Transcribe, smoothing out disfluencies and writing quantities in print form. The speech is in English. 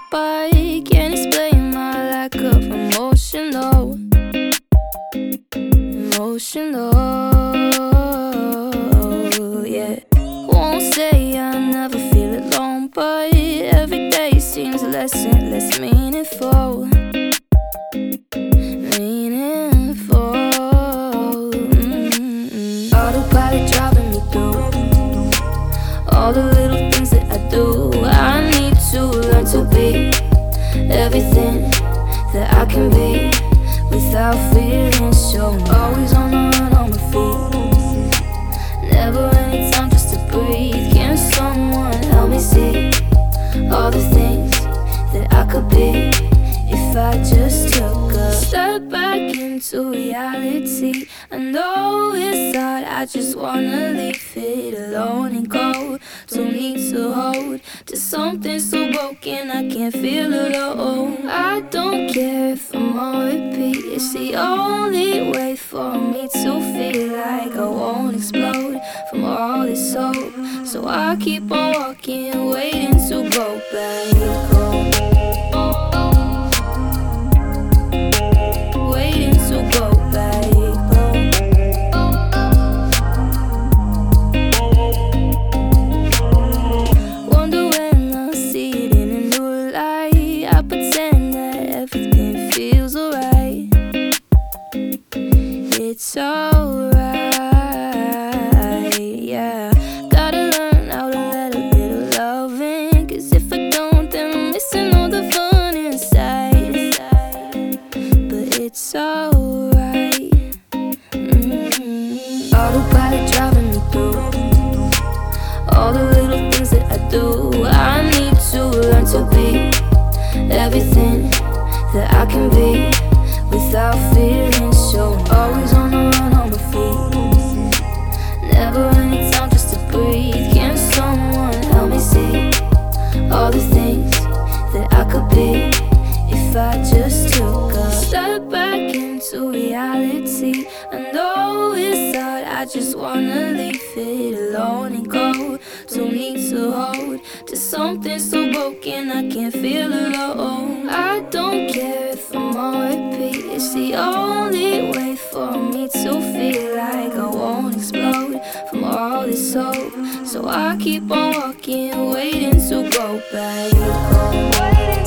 but can't explain my lack of emotional. Yeah. Won't say I never feel alone, but every day seems less and less meaningful. Autopilot driving me through all the little things that I do. I need to learn to be everything that I can be without feeling shown. Always on the run, on my feet, never any time just to breathe. Can someone help me see all the things that I could be if I just took a step back into reality? I know it's hard, I just wanna leave it alone and go. Don't need to hold to something so broken I can't feel alone. I don't care if I'm on repeat, it's the only way for me to feel like I won't explode from all this hope. So I keep on walking, waiting to go back home. Waiting to go back home. Wonder when I'll see it in a new light. I pretend that everything feels alright. It's alright, yeah. Gotta learn how to let a little love in, 'cause if I don't, then I'm missing all the fun inside. But it's alright. Autopilot driving me through all the little things that I do. I need to learn to be everything that I can be without feeling shown. Always on the run, on my feet, never any time just to breathe. Can someone help me see all the things that I could be if I just took a step back into reality? I know it's hard, I just wanna leave it alone and go. Don't need to hold to something so broken I can't feel alone. I don't care if I'm on repeat, it's the only way for me to feel like I won't explode from all this hope. So I keep on walking, waiting to go back home.